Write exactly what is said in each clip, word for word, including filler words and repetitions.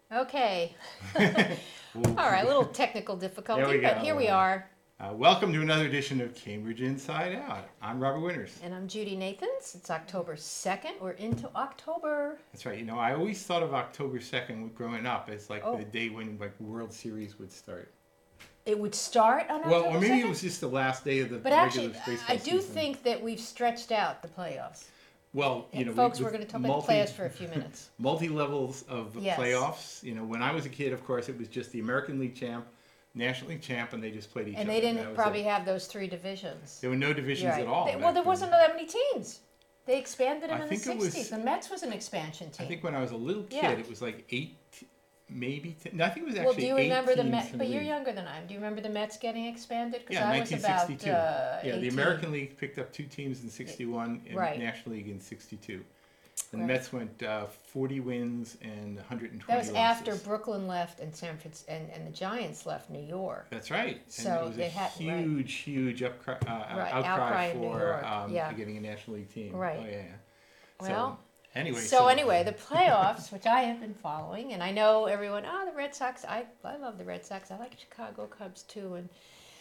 Okay. All right, a little technical difficulty, There we but go. here we are. Uh, welcome to another edition of Cambridge Inside Out. I'm Robert Winters. And I'm Judy Nathans. It's October second. We're into October. That's right. You know, I always thought of October second growing up as like Oh. the day when like World Series would start. It would start on October Well, second? or maybe it was just the last day of the But regular actually, baseball I do season. think that we've stretched out the playoffs. Well, you know, Folks, we, we're going to talk about multi, the playoffs for a few minutes. multi levels of Yes. playoffs. You know, when I was a kid, of course, it was just the American League champ, National League champ, and they just played each And other. they That didn't was probably it. have those three divisions. There were no divisions You're right. at all. They- back well, there then. wasn't that many teams. They expanded them I in the think it was- sixties. The Mets was an expansion team. I think when I was a little kid, Yeah. it was like eight, maybe ten. No, I think it was actually Well, do you eight remember the teams Mets? in the But you're league. younger than I am. Do you remember the Mets getting expanded? Because Yeah, I was nineteen about sixty-two. uh, Yeah, the eighteen. American League picked up two teams in sixty-one and Right. National League in sixty-two. And Right. the Mets went uh, forty wins and one hundred twenty That was losses. after Brooklyn left and San Francisco and, and the Giants left New York. That's right. So and it was they a had- right. huge, huge upcry, uh, Right, outcry outcry in New for York, um, yeah. getting a National League team. Right. Oh, yeah, yeah. Well, so, anyway. So anyway, the playoffs, which I have been following, and I know everyone. Oh, the Red Sox. I I love the Red Sox. I like Chicago Cubs too, and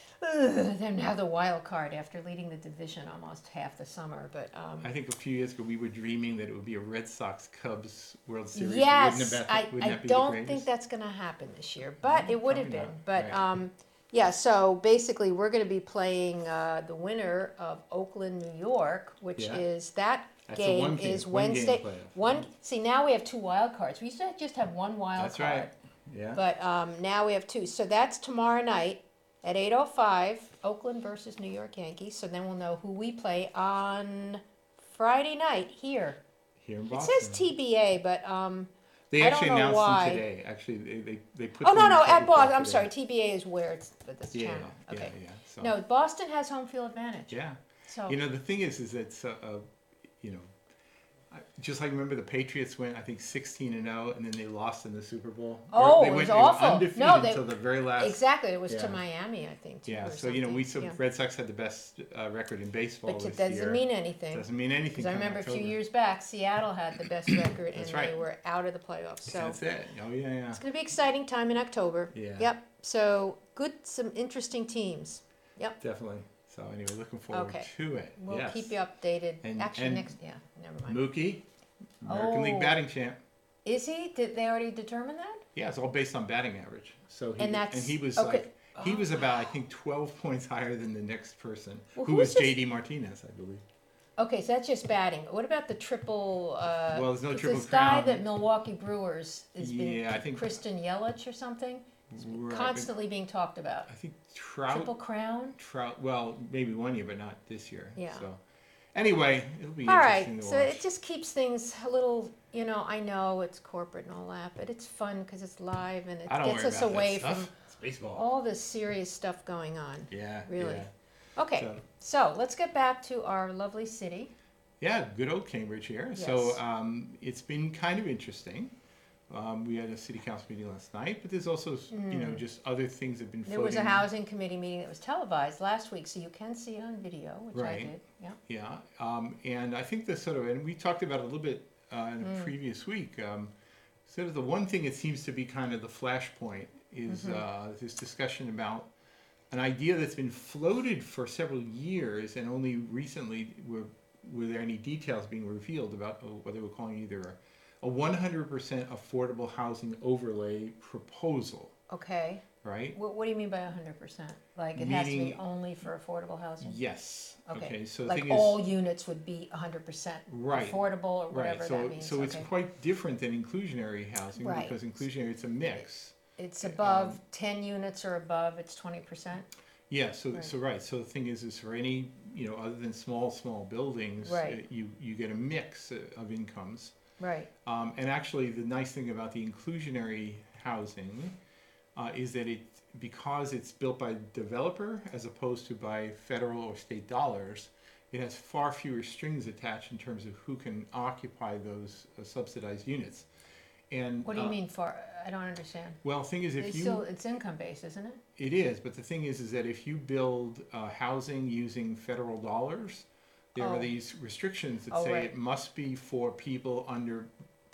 uh, then now the wild card after leading the division almost half the summer. But um, I think a few years ago we were dreaming that it would be a Red Sox Cubs World Series. yes, Wouldn't that- I, wouldn't I that be the don't greatest? think that's going to happen this year, but No, it would have probably been. not. But Right. um, yeah, so basically we're going to be playing uh, the winner of Oakland, New York, which Yeah. is that That's a game one game- is one game Wednesday. playoff. One. See, now we have two wild cards. We used to just have one wild That's card. right. Yeah. But um, now we have two. So that's tomorrow night at eight oh five, Oakland versus New York Yankees. So then we'll know who we play on Friday night here. Here in It Boston. says T B A, but um, They I don't actually know announced why. them today. Actually, they they, they put. oh them no in no public at Boston. I'm today. sorry, T B A is where it's for this Yeah, channel. Okay. yeah, yeah. So, No, Boston has home field advantage. Yeah. So You know, the thing is, is that, uh, uh, you know, I- just like remember the Patriots went, I think, sixteen and oh, and then they lost in the Super Bowl. Oh, they it went, was they were awful. undefeated No, they- until the very last. exactly, it was yeah. to Miami, I think. Too, Yeah. or So you know, we so something. Yeah. Red Sox had the best uh, record in baseball But this it doesn't year. mean anything. Doesn't mean anything. Because I come remember a few October. years back, Seattle had the best record, and That's they right. were out of the playoffs. So That's it. Oh yeah, yeah. it's going to be exciting time in October. Yeah. Yep. So good, some interesting teams. Yep. Definitely. So anyway, looking forward Okay. to it. We'll yes. keep you updated. And- Actually, and next, yeah, never mind. Mookie, American Oh. League batting champ. Is he? Did they already determine that? Yeah, it's all based on batting average. So he And that's- and he was okay. like he was about I think twelve points higher than the next person, Well, who who was is this- J D Martinez, I believe. Okay, so that's just batting. What about the triple? Uh, Well, there's no it's triple this guy crown. that Milwaukee Brewers is being Yeah, I think- Kristen Yelich or something, Right, but constantly being talked about. I think Trout. Triple crown. Trout. Well, maybe one year, but not this year. Yeah. So anyway, it'll be All interesting right, to so watch. it just keeps things a little, you know, I know it's corporate and all that, but it's fun because it's live and it I don't gets worry us about away that stuff. from It's baseball. all this serious stuff going on. Yeah. Really. Yeah. Okay, So- so let's get back to our lovely city. Yeah, good old Cambridge here. Yes. So um, it's been kind of interesting. Um, we had a city council meeting last night, but there's also, you know, just other things that have been There floating. was a housing committee meeting that was televised last week, so you can see it on video, which I Right. did. Yeah. Yeah, um, and I think the sort of, and we talked about it a little bit uh, in Mm. a previous week. Um, sort of the one thing that seems to be kind of the flashpoint is Mm-hmm. uh, this discussion about an idea that's been floated for several years, and only recently were were there any details being revealed about uh, what they were calling either a one hundred percent affordable housing overlay proposal, Okay. right? What, what do you mean by one hundred percent? Like it has to be Meaning- only for affordable housing? Yes. Okay. So the Like thing is, all units would be one hundred percent Right. affordable or whatever right. So that means. so it's okay. quite different than inclusionary housing Right. because inclusionary it's a mix. It's above um, ten units or above, it's twenty percent? Yeah. So Right. so right. So the thing is, is for any you know other than small small buildings, Right. uh, you you get a mix uh, of incomes. Right. Um, and actually, the nice thing about the inclusionary housing uh, is that it, because it's built by developer as opposed to by federal or state dollars, it has far fewer strings attached in terms of who can occupy those uh, subsidized units. And What do you uh, mean for, I don't understand. Well, thing is, if It's you still, it's income based, isn't it? it is, but the thing is, is that if you build uh, housing using federal dollars, there Oh. are these restrictions that Oh, say right. it must be for people under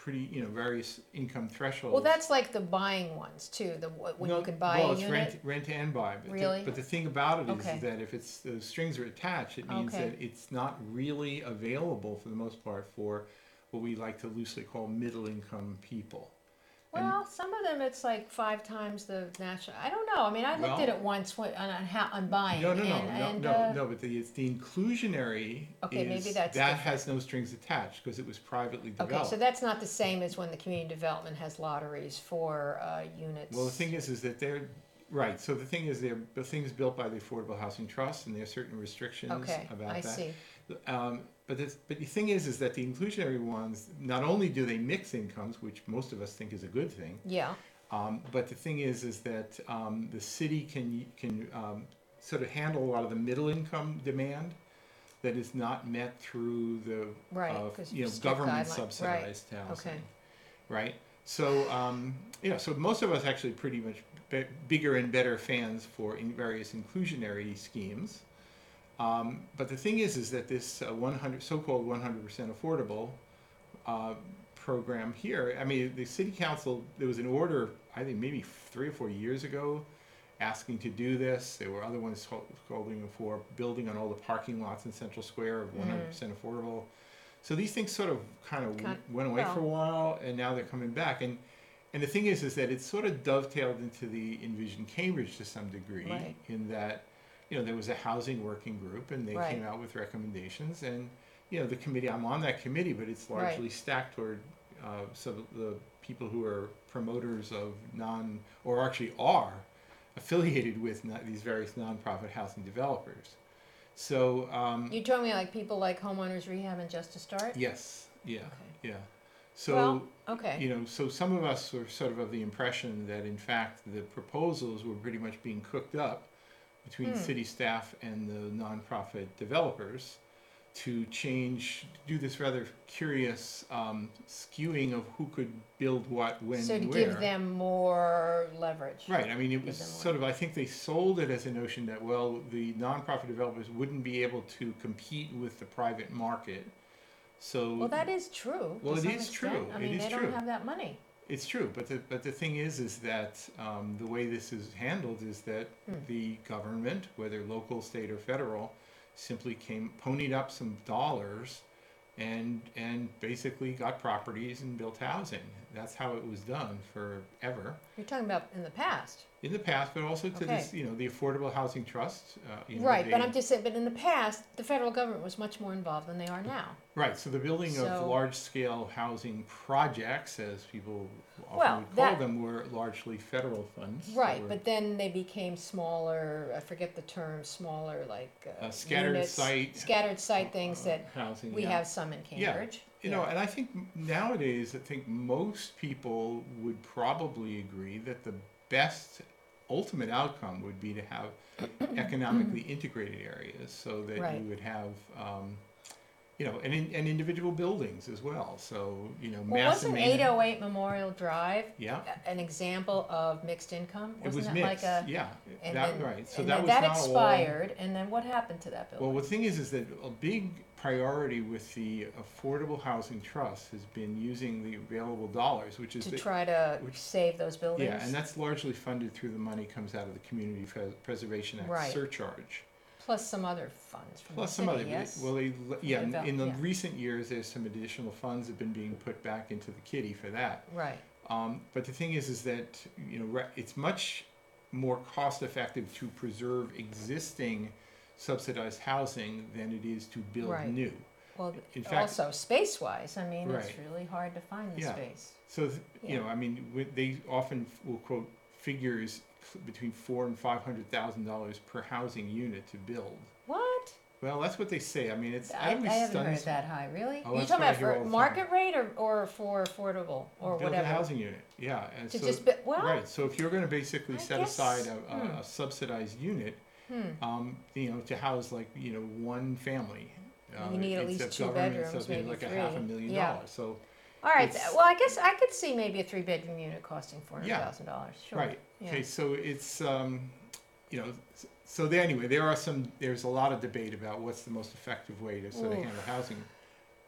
pretty, you know, various income thresholds. Well, that's like the buying ones too, the, when No, you can buy well, a it's rent, unit. rent and buy. But Really? The, but the thing about it is, Okay. is that if it's those strings are attached, it means Okay. that it's not really available for the most part for what we like to loosely call middle income people. And- Well, some of them, it's like five times the national, I don't know, I mean, I looked at Well- it once when- on, on how, on buying, No, no, no, and, no, and, no, uh, no. But the, it's the inclusionary. Okay, maybe is, that's that different. has no strings attached because it was privately okay, developed. so that's not the same as when the community development has lotteries for, uh, units. Well, the thing is, is that they're right. So the thing is, they're the things built by the Affordable Housing Trust, and there are certain restrictions Okay, about I that. see, Um, but the, but the thing is, is that the inclusionary ones, not only do they mix incomes, which most of us think is a good thing, yeah, um, but the thing is, is that um, the city can can um, sort of handle a lot of the middle income demand that is not met through the right, uh, 'cause you know strict government guideline- subsidized right, housing, okay. right? So um, yeah, so most of us actually pretty much be- bigger and better fans for in various inclusionary schemes. Um, but the thing is, is that this uh, one hundred so-called one hundred percent affordable uh, program here. I mean, the city council. There was an order, I think maybe three or four years ago, asking to do this. There were other ones calling for building on all the parking lots in Central Square of one hundred percent affordable. So these things sort of kind of Kind- went away for a well. while, and now they're coming back. And and the thing is, is that it's sort of dovetailed into the Envision Cambridge to some degree, Right. in that, you know, there was a housing working group, and they Right. came out with recommendations, and you know, the committee. I'm on that committee, but it's Right. largely stacked toward uh, so the people who are promoters of non, or actually are affiliated with not, these various nonprofit housing developers. So um, You told me like people like Homeowners Rehab and Just to Start? yes, yeah, Okay. yeah. So. Well, okay, You know, so some of us were sort of of the impression that in fact the proposals were pretty much being cooked up between Hmm. city staff and the nonprofit developers to change, do this rather curious um, skewing of who could build what, when, so to where. give them more leverage. Right, I mean, it Give was them more. sort of, I think they sold it as a notion that, well, the nonprofit developers wouldn't be able to compete with the private market. So. Well, that is true. Well, to it some is extent. true. I It mean, is they true. don't have that money. It's true, but the, but the thing is, is that um, the way this is handled is that Hmm. the government, whether local, state, or federal, simply came, ponied up some dollars and, and basically got properties and built housing. That's how it was done forever You're talking about in the past. in the past, but also to Okay. this, you know, the Affordable Housing Trust. Uh, you know, Right, but they- I'm just saying, but in the past, the federal government was much more involved than they are now. Right, so the building So- of large-scale housing projects, as people often Well, would call that- them, were largely federal funds. that Right, were- but then they became smaller, I forget the term, smaller, like, uh, Uh, scattered units, site. Scattered site things that Housing, we yeah. have some in Cambridge. You know, and I think m- nowadays, I think most people would probably agree that the best ultimate outcome would be to have economically integrated areas, so that Right. you would have, um, you know, and, in, and individual buildings as well. So, you know, Well, massive. wasn't eight oh eight Memorial Drive Yeah, a- an example of mixed income? it was Wasn't that like mixed. a? Yeah, And that then, right. So and that then was that not all. expired, and then what happened to that Well, building? the thing is, is that a big priority with the Affordable Housing Trust has been using the available dollars, which is To the, try to which- save those buildings? yeah, and that's largely funded through the money comes out of the Community Pres- Preservation Act Right. surcharge. Plus some other funds from the Plus some city, other, yes? well, they, yeah, in, Develop- in the yeah. recent years, there's some additional funds have been being put back into the kitty for that. Right, Um, but the thing is, is that, you know, re- it's much more cost effective to preserve existing subsidized housing than it is to build Right. new. well, In fact- also space-wise, I mean, it's Right. really hard to find the Yeah. space. So, th- you Yeah. know, I mean, wi- they often will quote figures f- between four and five hundred thousand dollars per housing unit to build. What? Well, that's what they say. I mean, it's I, I always haven't heard stuns it that high, really? Oh, You that's talking what I about hear all for the time. market rate or, or for affordable or build whatever? a housing unit. Yeah, and To so just, bu- well, right. So if you're going to basically I set guess- aside a, a, hmm. a subsidized unit, hmm, um, you know, to house like you know one family. Uh, You need at it's least a two government bedrooms, subsidy, maybe like a half a three. million Yeah. dollars. So all right, it's- th- well, I guess I could see maybe a three-bedroom unit costing four hundred thousand dollars, sure. right. Yeah. Okay, so it's um, you know, s- so there, anyway, there are some. There's a lot of debate about what's the most effective way to sort of Oof. handle housing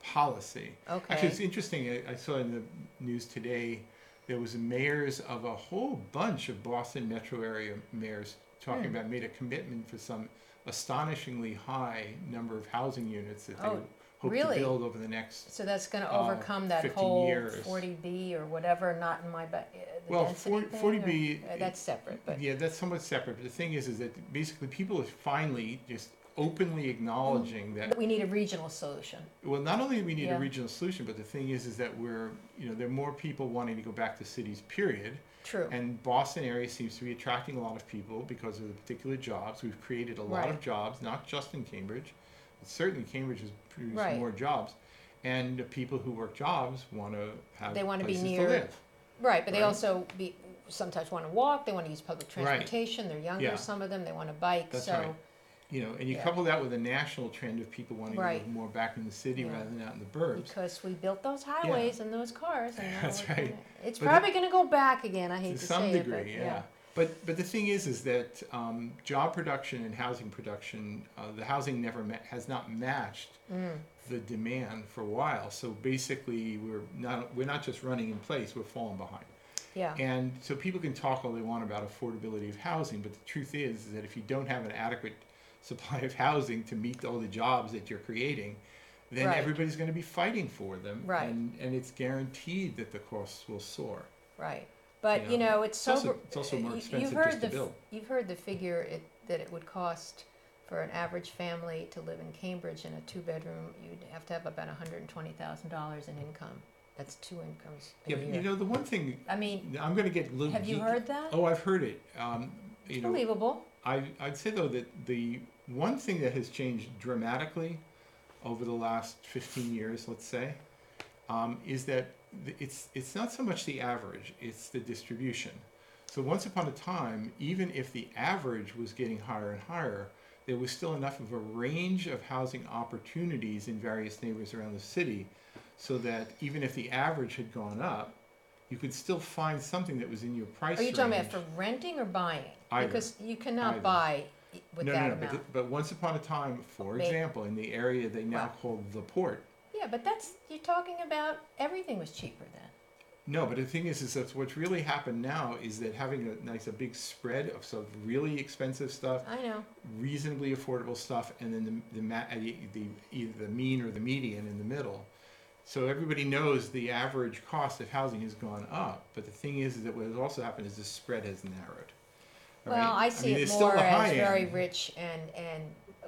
policy. Okay. Actually, it's interesting. I, I saw in the news today there was mayors of a whole bunch of Boston metro area mayors talking Hmm. about made a commitment for some astonishingly high number of housing units that they Oh, hope really? to build over the next. So that's gonna uh, overcome that fifty whole years. forty B or whatever, not in my, ba- uh, the Well, density forty, thing, forty or- B. uh, that's separate, but, Yeah, that's somewhat separate. But the thing is, is that basically people are finally just openly acknowledging that. but we need a regional solution. Well, not only do we need Yeah. a regional solution, but the thing is, is that we're, you know, there are more people wanting to go back to cities, period. True. And Boston area seems to be attracting a lot of people because of the particular jobs. We've created a lot Right. of jobs, not just in Cambridge, but certainly Cambridge has produced Right. more jobs. And the people who work jobs want to have They wanna be places near- to live. Right, but they Right. also be, sometimes wanna walk, they wanna use public Right. transportation, they're younger, Yeah. some of them, they wanna bike, That's so. right. You know, and you Yeah. couple that with a national trend of people wanting to Right. live more back in the city Yeah. rather than out in the burbs. Because we built those highways and those cars, and now That's we're right. gonna- it's But probably gonna go back again, I hate To to some say it, but, degree, yeah. yeah. But but the thing is, is that um, job production and housing production, uh, the housing never ma- has not matched Mm. the demand for a while. So basically, we're not we're not just running in place; we're falling behind. Yeah, And so people can talk all they want about affordability of housing, but the truth is, is that if you don't have an adequate supply of housing to meet all the jobs that you're creating, then Right. everybody's going to be fighting for them, Right. and and it's guaranteed that the costs will soar. right. But, You you know, know, it's It's so. also it's also more you- expensive you've heard just to the f- build. You've heard the figure it, that it would cost for an average family to live in Cambridge in a two-bedroom, you'd have to have about hundred and twenty thousand dollars in income. That's two incomes a Yeah, but year. you know the one thing I mean, I'm going to get a little. have you geeky- heard that? Oh, I've heard it. Um, you know, Believable. I I'd say though that the one thing that has changed dramatically over the last fifteen years, let's say, um, is that th- it's it's not so much the average; it's the distribution. So once upon a time, even if the average was getting higher and higher, there was still enough of a range of housing opportunities in various neighborhoods around the city, so that even if the average had gone up, you could still find something that was in your price Are you range. talking about for renting or buying? Either. Because you cannot Either. buy i- with no, that no, no, amount. but, th- but once upon a time, for May- example, in the area they now Well. call the port. Yeah, but that's, you're talking about, everything was cheaper then. No, but the thing is, is that what's really happened now is that having a nice, a big spread of some really expensive stuff, I know. reasonably affordable stuff, and then the the, ma- uh, the the either the mean or the median in the middle. So everybody knows the average cost of housing has gone up, but the thing is, is that what has also happened is the spread has narrowed. All Well, right? I see mean, it there's still more the as high very end. rich and, and,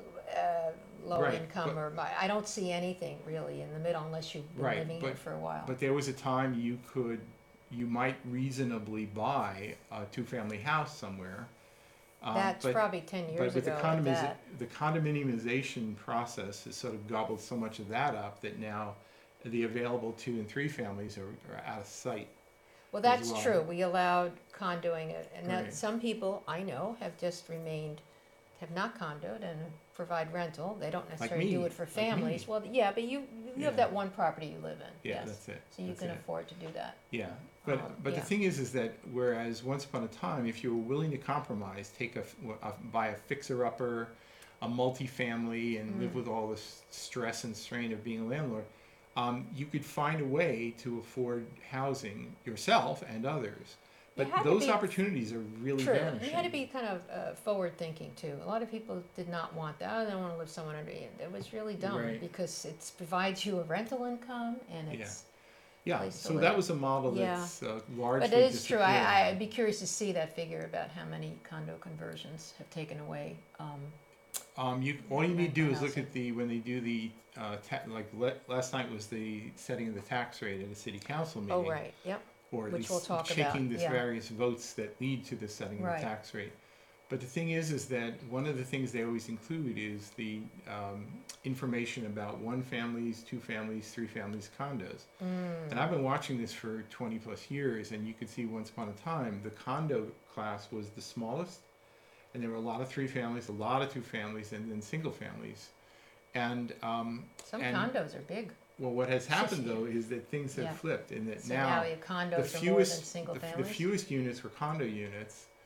uh, low Right, income, but- or, my- I don't see anything really in the middle unless you've been Right, living here but- for a while. But there was a time you could, you might reasonably buy a two-family house somewhere. um, That's but- probably ten But years with the ago, at condominiz- that. the condominiumization process has sort of gobbled so much of that up that now the available two and three families are, are out of sight. Well, as that's well. true, we allowed condoing, it, and that, Right. some people I know have just remained, have not condoed and provide rental, they don't necessarily do me, it for like me. families. Well, yeah, but you, you have Yeah. that one property you live in, Yeah, yes, that's it. so you that's can it. afford to do that. Yeah, but Um, but yeah. the thing is, is that whereas once upon a time, if you were willing to compromise, take a, f- a- buy a fixer-upper, a multifamily, and live Mm. with all the s- stress and strain of being a landlord, um, you could find a way to afford housing yourself and others. You But had to those be- opportunities are really True, vanishing. you had to be kind of uh, forward thinking too. A lot of people did not want that. Oh, they don't want to live somewhere under. It was really dumb Right. because it provides you a rental income and Yeah. it's. Yeah, place to so live. that was a model Yeah. that's uh, largely But it is true. I, disappeared. I- I'd be curious to see that figure about how many condo conversions have taken away. Um, Um, you, all you need to do rental is look housing. at the, when they do the, uh, ta- like, le- last night was the setting of the tax rate at a city council meeting. oh, right. Yep. Or at which least we'll talk taking about, the yeah. various votes that lead to the setting of Right. the tax rate. But the thing is, is that one of the things they always include is the um, information about one families, two families, three families condos. Mm. And I've been watching this for twenty plus years, and you could see once upon a time the condo class was the smallest, and there were a lot of three families, a lot of two families, and then single families. And um, Some and- condos are big. well, what has happened though is that things have Yeah. flipped, in that So now now your the condos are more than fewest, single the, f- the families. fewest units were condo units,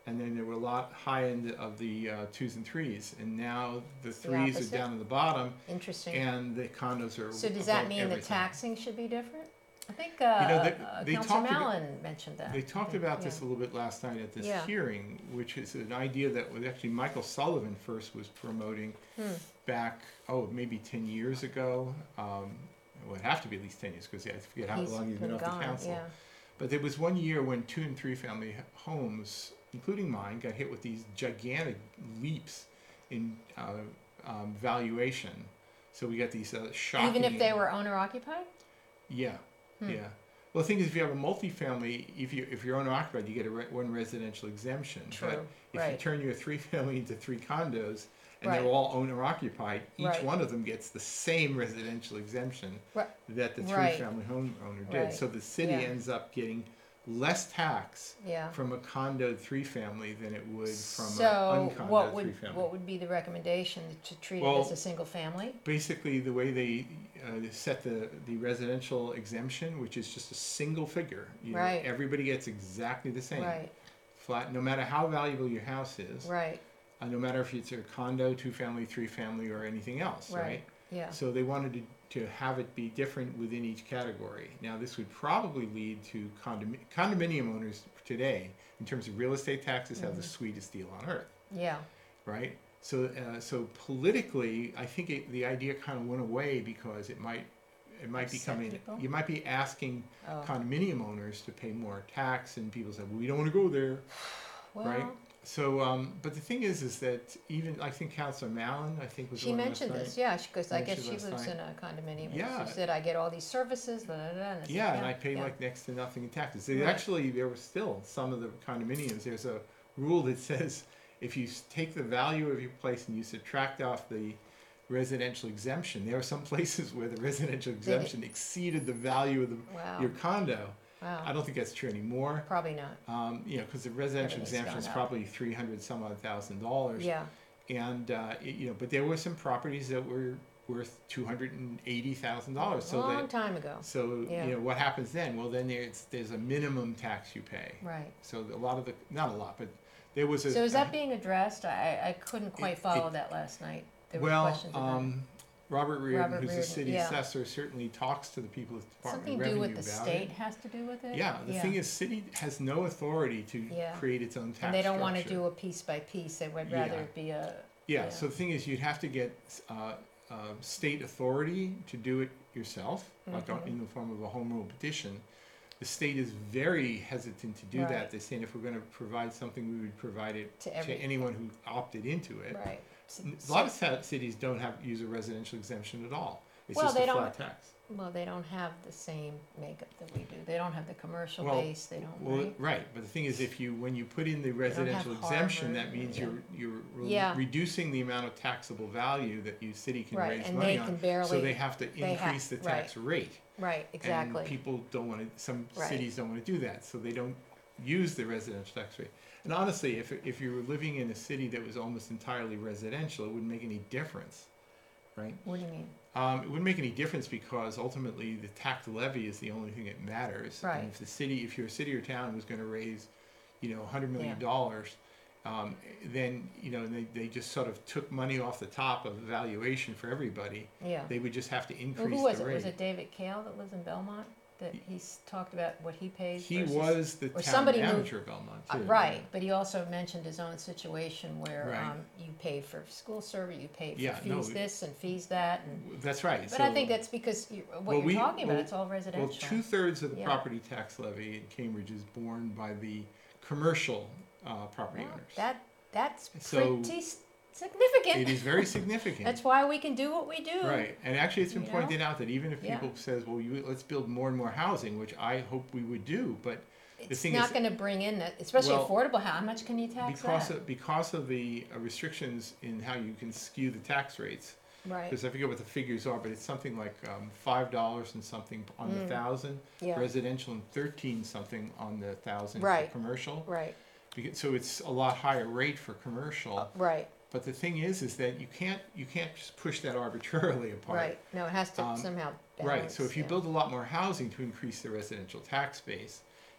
and then there were a lot high end of the uh, twos and threes, and now the threes are opposite? down at the bottom, Interesting. and the condos are. So does that above mean the everything. taxing should be different? I think uh, You know, they- uh, they Councilor talked about- Mallon mentioned that. They talked I think, about yeah. this a little bit last night at this Yeah. hearing, which is an idea that was actually Michael Sullivan first was promoting Hmm. back, oh, maybe ten years ago. Um, it would have to be at least ten years because I forget how He's long he's been off gone, the council. yeah. But there was one year when two and three family h- homes, including mine, got hit with these gigantic leaps in uh, um, valuation. So we got these uh, shocking. Even if they were owner occupied? Yeah, Hmm. yeah. Well, the thing is, if you have a multifamily, if you if you're owner occupied, you get a re- one residential exemption. True, But if right. you turn your three family into three condos and Right. they're all owner occupied, each Right. one of them gets the same residential exemption Right. that the three Right. family homeowner did. Right. So the city Yeah. ends up getting less tax Yeah. from a condoed three family than it would from So an uncondoed what three would, family. what would be the recommendation, to treat it Well, as a single family? Basically, the way they uh, set the, the residential exemption, which is just a single figure, you know, Right. everybody gets exactly the same. Right, Flat, no matter how valuable your house is, right, uh, no matter if it's a condo, two family, three family, or anything else, right? right, yeah, So they wanted to, to have it be different within each category. Now, this would probably lead to condomi- condominium owners today, in terms of real estate taxes, have the Mhm. sweetest deal on earth, yeah, right? So, uh, so politically, I think it, the idea kind of went away because it might, it might be Upset coming. people? You might be asking oh, condominium owners to pay more tax, and people say, "Well, we don't want to go there." right? well, So, um, but the thing is, is that even I think Councilor Mallon, I think was the she one last mentioned night. this, yeah, because I guess mentioned she last lives night. in a condominium, Yeah. and she said, I get all these services, da, da, da, and I said, Yeah, and I pay yeah. like next to nothing in taxes. There Right. Actually, there were still some of the condominiums. There's a rule that says if you s- take the value of your place and you subtract off the residential exemption, there are some places where the residential exemption exceeded the value of the, Wow, your condo. I wow, don't think that's true anymore. probably not, Um, you know, because the residential Everything's exemption gone is up. probably three hundred some odd thousand dollars. yeah, And, uh, it- you know, but there were some properties that were worth two hundred and eighty thousand dollars. So long that, time ago, so, Yeah. you know, what happens then? Well, then there's, there's a minimum tax you pay. right. So a lot of the, not a lot, but there was a. So is that being addressed? I, I couldn't quite it- follow it- that last night. There were Well, questions about it. um, Robert Reardon, Robert who's the Reardon, city yeah. assessor, certainly talks to the people at the Department Something of to do Revenue with the about state it. has to do with it? Yeah, the thing is, city has no authority to Yeah. create its own tax And they don't wanna structure. do a piece by piece, they would Yeah. rather it be a, Yeah, Yeah. so the thing is, you'd have to get uh, uh, state authority to do it yourself, like on- Mhm. in the form of a home rule petition. The state is very hesitant to do Right. that. They're saying if we're going to provide something, we would provide it To to, every- anyone who opted into it. right. S- N- A so- lot of ta- cities don't have use a residential exemption at all. It's Well, just they a don't- flat tax. Well, they don't have the same makeup that we do. They don't have the commercial Well, base, they don't, Well, right? right, but the thing is, if you when you put in the don't have residential exemption, that Harvard, means yeah. you're you're re- Yeah. reducing the amount of taxable value that you city can Right, raise and money they on. can So barely, they have to they ha- increase the tax rate. right, exactly. And people don't want to, some Right. cities don't want to do that, so they don't use the residential tax rate. And honestly, if, if you were living in a city that was almost entirely residential, it wouldn't make any difference, right? What do you mean? Um, it wouldn't make any difference because ultimately the tax levy is the only thing that matters. Right. And if the city, if your city or town was going to raise, you know, a hundred million dollars, um, then, you know, they, they just sort of took money off the top of the valuation for everybody. Yeah. They would just have to Well, increase who was the it? rate. Was it David Kale that lives in Belmont? That he's talked about what he pays He versus- was the or town somebody moved- manager of Belmont, Uh, too. Right, but he also mentioned his own situation where Right. um, you paid for school service, you paid for Yeah, no, fees it- this and fees that, and, That's right. but So- I think that's because you, what Well, you're we- talking about, well- it's all Well, residential. two-thirds of the Yeah. property tax levy in Cambridge is borne by the commercial uh, property Well, owners. That, that's So- pretty s- significant. It is very significant. That's why we can do what we do. Right, and actually, it's been You pointed out that even if Yeah. people says, "Well, you, let's build more and more housing," which I hope we would do, but It's thing not is- gonna bring in that, especially Well, affordable, how much can you tax because that? of, because of the uh, restrictions in how you can skew the tax rates, Right, because I forget what the figures are, but it's something like um, five dollars and something on the Mm. thousand yeah, residential and thirteen something on the thousand Right. for commercial. right, Because, so it's a lot higher rate for commercial. right, But the thing is, is that you can't you can't just push that arbitrarily apart. right. No, it has to Um, somehow balance. Right, so if you yeah. build a lot more housing to increase the residential tax base,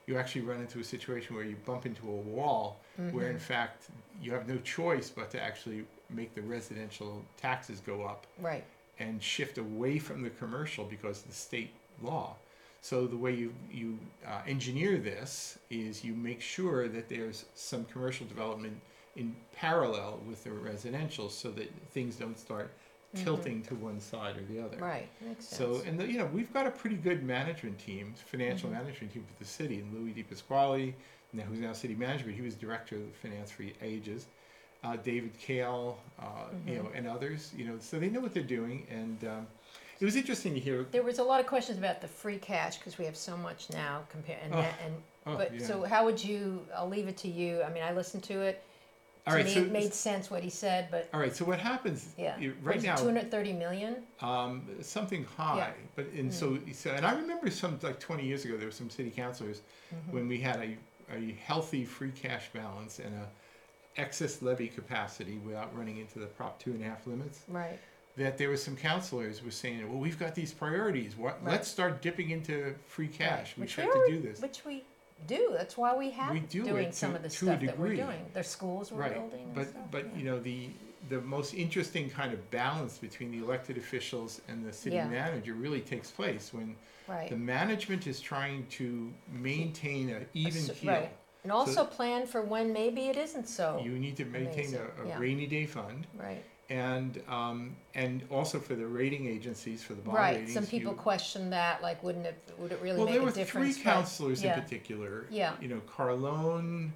you actually run into a situation where you bump into a wall, where in fact you have no choice but to actually make the residential taxes go up Right. and shift away from the commercial because of the state law. So the way you, you uh, engineer this is you make sure that there's some commercial development in parallel with the residential so that things don't start tilting to one side or the other. Right. Makes sense. So, and the, you know, we've got a pretty good management team, financial management team for the city. And Louis DiPasquale, now, who's now city manager, he was director of the finance for ages. Uh, David Kale, uh, you know, and others, you know, so they know what they're doing. And um, it was interesting to hear. There was a lot of questions about the free cash because we have so much now compared. And, Oh, that, and oh, but yeah. so how would you? I'll leave it to you. I mean, I listened to it. All To right, me, so it made sense what he said, but all right, so what happens? yeah, you- right now, two hundred thirty million. um, something high, Yeah. but and so, so and I remember some like twenty years ago there were some city councilors when we had a, a healthy free cash balance and a excess levy capacity without running into the Prop two and a half limits. Right. That there were some councilors were saying, well, we've got these priorities. What? Right. Let's start dipping into free cash. Right. We Which try we to already- do this. Which we do. That's why we have We do doing it some to- of the to a stuff that we're degree. doing. There's schools we're Right, building and but stuff. but yeah. you know the the most interesting kind of balance between the elected officials and the city Yeah. manager really takes place when Right. the management is trying to maintain an even So- keel. right. And also plan for when maybe it isn't so. You need to maintain Amazing, a, a yeah. rainy day fund, Right. and um, and also for the rating agencies for the bond Right. ratings. Some people you, question that. Like, wouldn't it? Would it really well, make there a were difference? three But- councilors yeah. in particular. Yeah. You know, Carlone,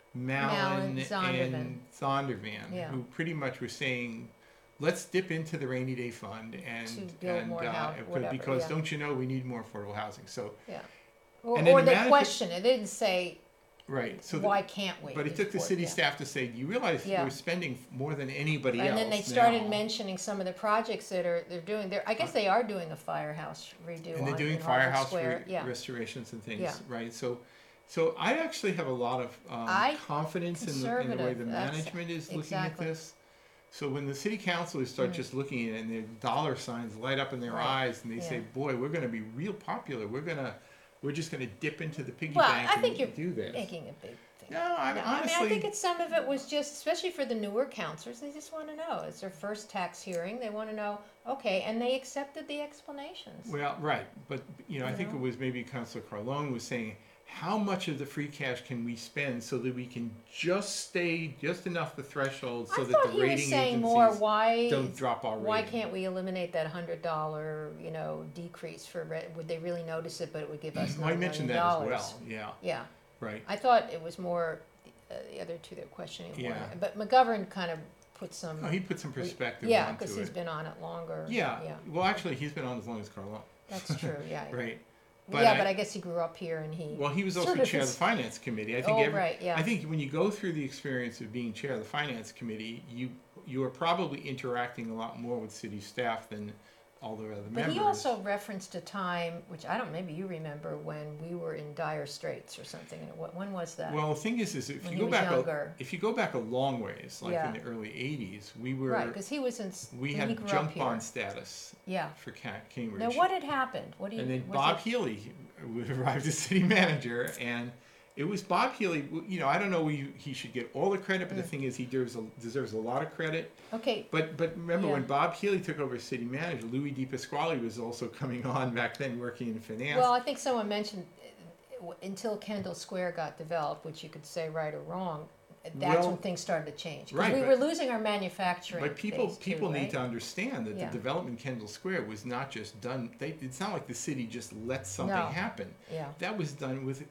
Mallon, Mallon, Zondervan. and Zondervan, Yeah. who pretty much were saying, let's dip into the rainy day fund and To build and more uh, hou- because- whatever, because yeah. don't you know we need more affordable housing? So Yeah. Or, And then or the they management- question it. They didn't say right. So the- why can't we? but it took the before- city yeah. staff to say, you realize Yeah. we're spending more than anybody And else. then they started now. mentioning some of the projects that are they're doing. They're, I guess they are doing a firehouse redo. and they're on, doing in Harvard firehouse Square. re- yeah. restorations and things, Yeah. right? So, so I actually have a lot of um, I- confidence in the, in the way the conservative, that's- management is looking exactly. at this. So when the city councilors start Mm. just looking at it and their dollar signs light up in their Right. eyes and they say, Yeah. "Boy, we're going to be real popular. We're gonna, we're just going to dip into the piggy Well, bank I and think you're do this." making a big thing. No, I, No, honestly, I mean, I think it's some of it was just, especially for the newer counselors, they just want to know. It's their first tax hearing. They want to know, okay, and they accepted the explanations. well, right, but you know, I You think know? it was maybe Councilor Carlone was saying, how much of the free cash can we spend so that we can just stay just enough the threshold so I that thought the he rating was saying agencies more, why, don't drop our rating? why can't we eliminate that hundred dollar, you know, decrease for, re- would they really notice it, but it would give us Well, I nine million mentioned that as dollars? well. Yeah, Yeah, right. I thought it was more, uh, the other two they're questioning more. Yeah. But McGovern kind of put some, Oh, he put some perspective yeah, onto because he's it. been on it longer. Yeah. Yeah, Well, actually, he's been on as long as Carlone. that's true, yeah. Right. Yeah, but I guess he grew up here and he. Well, he was also sort of chair of is- the finance committee. I think. Oh, every, right, yeah. I think when you go through the experience of being chair of the finance committee, you you are probably interacting a lot more with city staff than all the other But members. he also referenced a time, which I don't, maybe you remember, when we were in dire straits or something. And what, when was that? Well, the thing is, is if When you he go was back, a, younger. if you go back a long ways, like Yeah. in the early eighties, we were Right, because he was in. s- we when he had grew up junk here. bond status Yeah. for Ca- Cambridge. Now, what had happened? What do you? And then was Bob it- Healy arrived as city manager, and it was Bob Healy. You know, I don't know he, he should get all the credit, but the Mm. thing is, he deserves a, deserves a lot of credit. Okay, But but remember Yeah. when Bob Healy took over as city manager, Louis DiPasquale was also coming on back then, working in finance. well, I think someone mentioned uh, w- until Kendall Square got developed, which you could say right or wrong, that's Well, when things started to change. 'Cause right, we but- were losing our manufacturing. but people base too, people need right? to understand that Yeah. the development in Kendall Square was not just done. They, it's not like the city just let something No. happen. Yeah. That was done with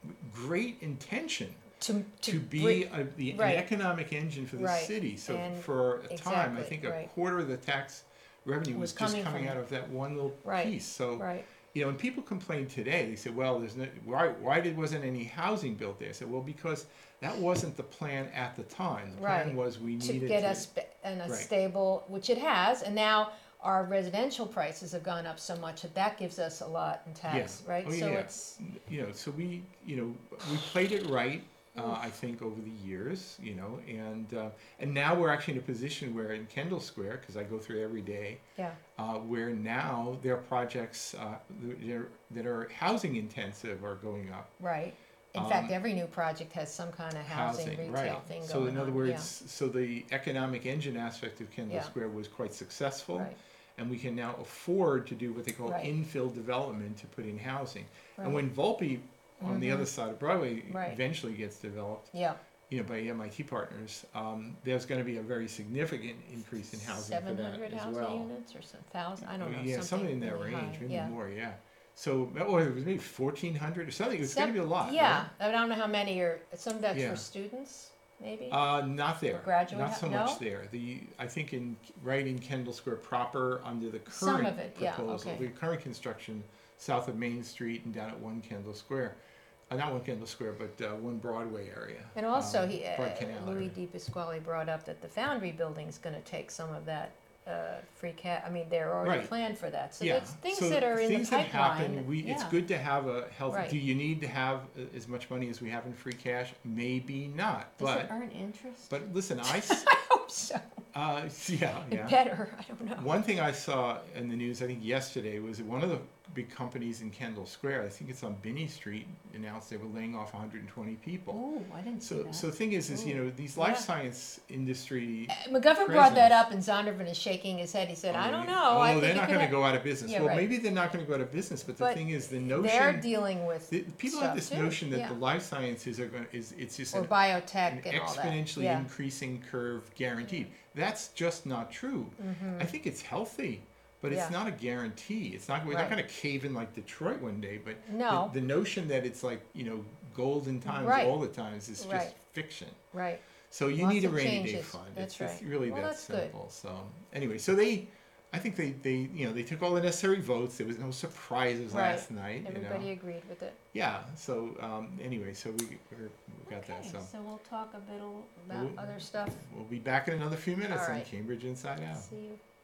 great intention. To, to be bring- a, the, right. an economic engine for the Right. city. So And for a time, I exactly, think a right. quarter of the tax revenue was, Was just coming coming from out it. of that one little Right. piece. So right. you know, when people complain today, they say, "Well, there's no why why did wasn't any housing built there?" I said, "Well, because that wasn't the plan at the time. The plan Right. was we To needed get to." us ba- in a Right. stable, which it has, and now our residential prices have gone up so much that that gives us a lot in tax, Yeah. right? Oh, So yeah. it's, you know, so we, you know, we played it right. Uh, I think over the years, you know, and uh, and now we're actually in a position where in Kendall Square, because I go through it every day, yeah, uh, where now there are projects uh, that are, that are housing intensive are going up. right. In fact, every new project has some kind of housing, housing, retail right. thing going on. So in other yeah. words, so the economic engine aspect of Kendall Yeah. Square was quite successful. Right. And we can now afford to do what they call Right. infill development to put in housing. Right. And when Volpe, on the Mhm. other side of Broadway, Right. eventually gets developed, Yeah, you know, by M I T partners, um, there's gonna be a very significant increase in housing for seven that hundred as housing well. units or some thousand, I don't know, Yeah, something in that really range, high. maybe yeah. more, yeah. So, or it was maybe fourteen hundred or something, it's gonna Sep- be a lot, Yeah, I don't know how many are, some of that's Yeah. for students, maybe? right? Uh, not there, graduate not ha- so no? much there. The, I think in, right in Kendall Square proper, under the Some current of it, yeah, proposal, okay. the current construction south of Main Street and down at One Kendall Square, uh, not One Kendall Square, but, uh, One Broadway area. And also, um, he, uh, Broad Canal Louis area. Di Pasquale brought up that the Foundry building's gonna take some of that, uh, free ca, I mean, they're already Right. planned for that, so Yeah, it's things so that are in the things that happen, pipeline, we, it's yeah. good to have a healthy, Right. do you need to have a- as much money as we have in free cash? Maybe not, Does it but, earn interest? but listen, I, s- I hope so, uh, yeah, it yeah. better, I don't know. One thing I saw in the news, I think yesterday, was that one of the big companies in Kendall Square, I think it's on Binney Street, announced they were laying off one hundred twenty people. Oh, I didn't see So, that. so the thing is, is, you Ooh. know, these life Yeah. science industry. McGovern brought that presence- up, and Zondervan is shaking his head. He said, "I Oh, don't yeah. know. Oh, I they're think it not could gonna ha-" go out of business. Yeah, Well, right. maybe they're not gonna go out of business, but the But thing is, the They're notion, dealing with the, people have stuff this too, notion that yeah. the life sciences are gonna, is, it's just or an biotech an and all that. exponentially Yeah. increasing curve guaranteed. That's just not true. I think it's healthy, but it's Mm-hmm. Yeah. not a guarantee. It's not, we're Right. not gonna cave in like Detroit one day, but No. the, the notion that it's like, you know, golden times Right. all the times is just Right. fiction. Right. So you Lots need a of rainy day changes. fund. That's It's, it's right. really Well, that that's good. simple. So anyway, so they, I think they, they, you know, they took all the necessary votes. There was no surprises Right. last night. Everybody You know? agreed with it. Yeah. So um, anyway, so we, we're, we got that. Okay, So so we'll talk a bit about We'll- other stuff. we'll be back in another few minutes All on right. Cambridge Inside Out. See you.